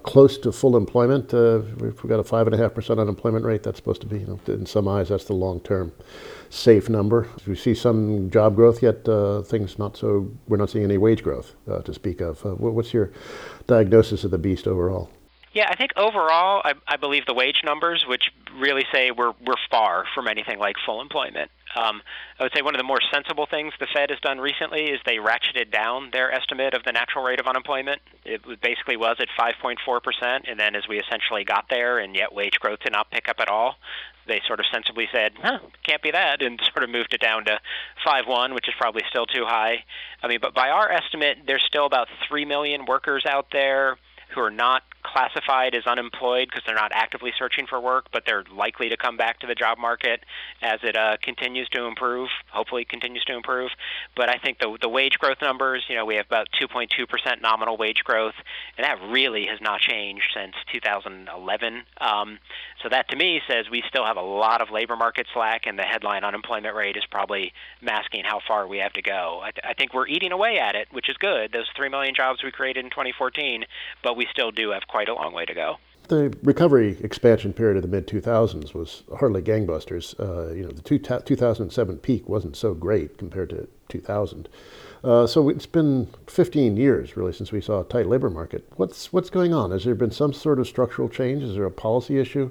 close to full employment. Uh, if we've got a five and a half percent unemployment rate, that's supposed to be, you know, in some eyes, that's the long-term safe number. We see some job growth, yet uh, things not so. We're not seeing any wage growth uh, to speak of. Uh, what's your diagnosis of the beast overall? Yeah, I think overall, I, I believe the wage numbers, which really say we're we're far from anything like full employment. Um, I would say one of the more sensible things the Fed has done recently is they ratcheted down their estimate of the natural rate of unemployment. It basically was at five point four percent, and then as we essentially got there, and yet wage growth did not pick up at all, they sort of sensibly said, huh, can't be that, and sort of moved it down to five point one, which is probably still too high. I mean, but by our estimate, there's still about three million workers out there who are not classified as unemployed because they're not actively searching for work, but they're likely to come back to the job market as it uh, continues to improve, hopefully continues to improve. But I think the the wage growth numbers, you know, we have about two point two percent nominal wage growth, and that really has not changed since two thousand eleven. Um, so that to me says we still have a lot of labor market slack, and the headline unemployment rate is probably masking how far we have to go. I, th- I think we're eating away at it, which is good, those three million jobs we created in twenty fourteen, but we still do have quite a long way to go. The recovery expansion period of the mid two thousands was hardly gangbusters. Uh, you know, the two ta- two thousand seven peak wasn't so great compared to two thousand. Uh, so it's been fifteen years, really, since we saw a tight labor market. What's what's going on? Has there been some sort of structural change? Is there a policy issue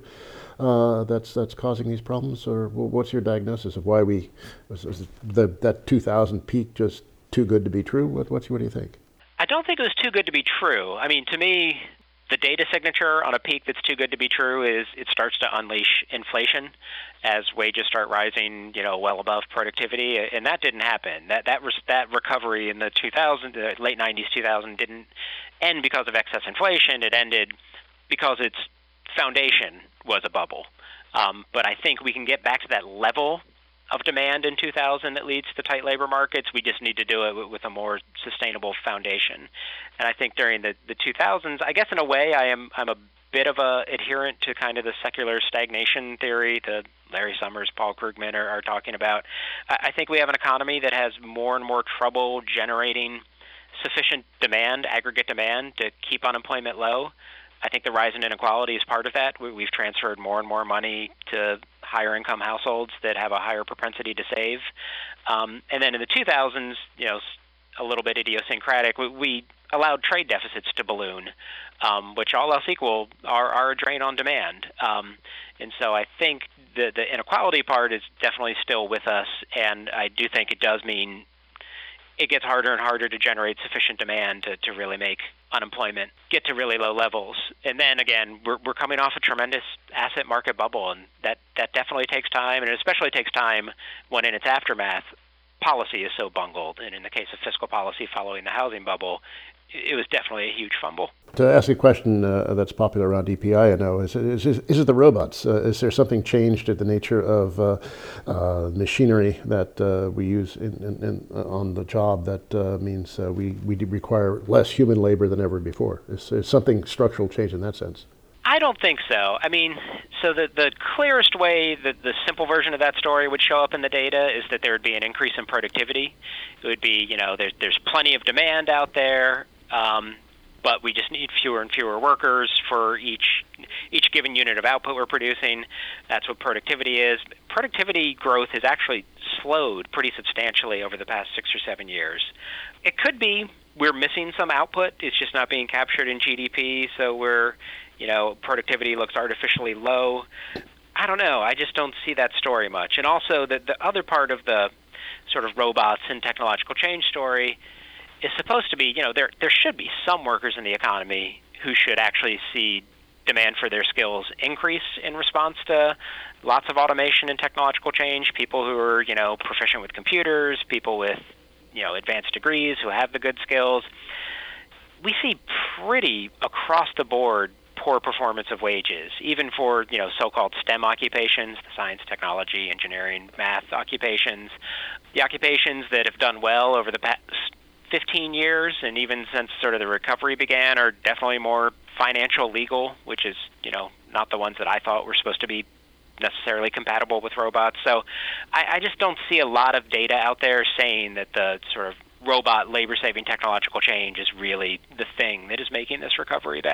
uh, that's that's causing these problems? Or what's your diagnosis of why we, was, was the, that two thousand peak just too good to be true? What, what's, what do you think? I don't think it was too good to be true. I mean, to me, the data signature on a peak that's too good to be true is it starts to unleash inflation as wages start rising, you know, well above productivity, and that didn't happen. That that was that recovery in the two thousands, the late nineties, two thousand didn't end because of excess inflation. It ended because its foundation was a bubble. Um, but I think we can get back to that level of demand in two thousand that leads to tight labor markets. We just need to do it with a more sustainable foundation. And I think during the, the two thousands, I guess in a way I am I'm a bit of a adherent to kind of the secular stagnation theory that Larry Summers, Paul Krugman are, are talking about. I, I think we have an economy that has more and more trouble generating sufficient demand, aggregate demand, to keep unemployment low. I think the rise in inequality is part of that. We, we've transferred more and more money to higher income households that have a higher propensity to save. Um, and then in the two thousands, you know, a little bit idiosyncratic, we, we allowed trade deficits to balloon, um, which all else equal are, are a drain on demand. Um, and so I think the, the inequality part is definitely still with us, and I do think it does mean it gets harder and harder to generate sufficient demand to, to really make unemployment get to really low levels. And then again, we're we're coming off a tremendous asset market bubble, and that, that definitely takes time, and it especially takes time when in its aftermath, policy is so bungled. And in the case of fiscal policy following the housing bubble, it was definitely a huge fumble. To ask a question uh, that's popular around E P I, I know, is, is, is, is it the robots? Uh, is there something changed in the nature of uh, uh, machinery that uh, we use in, in, in, uh, on the job that uh, means uh, we, we require less human labor than ever before? Is there something structural change in that sense? I don't think so. I mean, so the, the clearest way that the simple version of that story would show up in the data is that there would be an increase in productivity. It would be, you know, there's, there's plenty of demand out there, um, but we just need fewer and fewer workers for each each given unit of output we're producing. That's what productivity is. Productivity growth has actually slowed pretty substantially over the past six or seven years. It could be we're missing some output. It's just not being captured in G D P, so we're, you know, productivity looks artificially low. I don't know. I just don't see that story much. And also the, the other part of the sort of robots and technological change story is supposed to be, you know, there there should be some workers in the economy who should actually see demand for their skills increase in response to lots of automation and technological change, people who are, you know, proficient with computers, people with, you know, advanced degrees who have the good skills. We see pretty across the board poor performance of wages, even for, you know, so-called STEM occupations, the science, technology, engineering, math occupations, the occupations that have done well over the past fifteen years, and even since sort of the recovery began, are definitely more financial legal, which is, you know, not the ones that I thought were supposed to be necessarily compatible with robots. So I, I just don't see a lot of data out there saying that the sort of robot labor-saving technological change is really the thing that is making this recovery bad.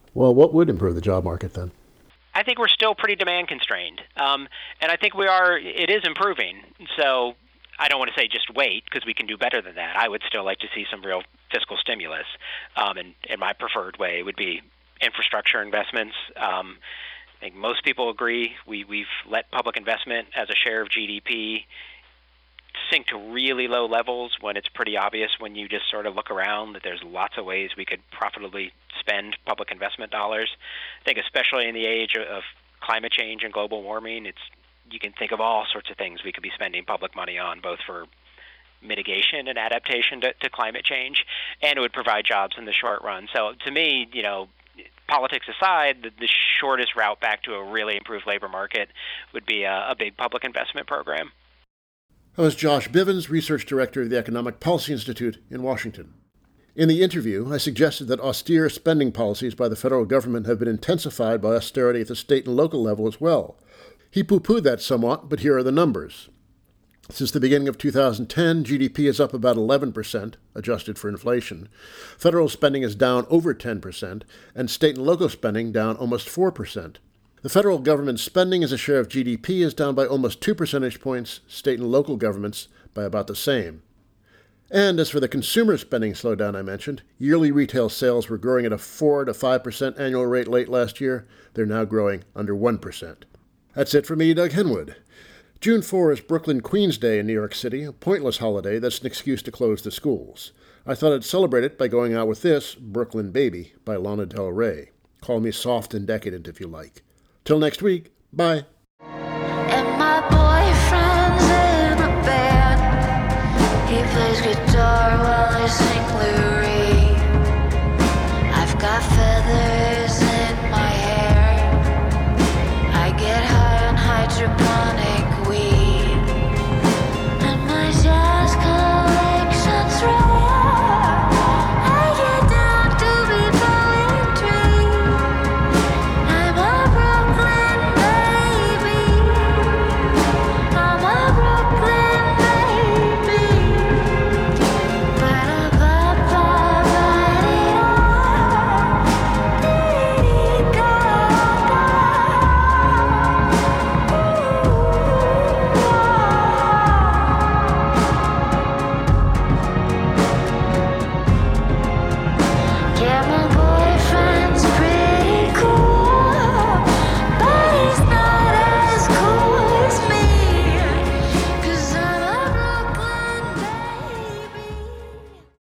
Well, what would improve the job market then? I think we're still pretty demand constrained. Um, and I think we are, it is improving. So I don't want to say just wait, because we can do better than that. I would still like to see some real fiscal stimulus. Um, and, and my preferred way would be infrastructure investments. Um, I think most people agree we, we've let public investment as a share of G D P sink to really low levels when it's pretty obvious when you just sort of look around that there's lots of ways we could profitably spend public investment dollars. I think especially in the age of climate change and global warming, it's you can think of all sorts of things we could be spending public money on, both for mitigation and adaptation to, to climate change, and it would provide jobs in the short run. So to me, you know, politics aside, the, the shortest route back to a really improved labor market would be a, a big public investment program. That was Josh Bivens, Research Director of the Economic Policy Institute in Washington. In the interview, I suggested that austere spending policies by the federal government have been intensified by austerity at the state and local level as well. He poo-pooed that somewhat, but here are the numbers. Since the beginning of two thousand ten, G D P is up about eleven percent, adjusted for inflation. Federal spending is down over ten percent, and state and local spending down almost four percent. The federal government's spending as a share of G D P is down by almost two percentage points, state and local governments by about the same. And as for the consumer spending slowdown I mentioned, yearly retail sales were growing at a four to five percent annual rate late last year. They're now growing under one percent. That's it for me, Doug Henwood. June fourth is Brooklyn Queens Day in New York City, a pointless holiday that's an excuse to close the schools. I thought I'd celebrate it by going out with this, Brooklyn Baby, by Lana Del Rey. Call me soft and decadent if you like. Till next week, bye. And my boyfriend's in a band. He plays guitar while I sing lyrics.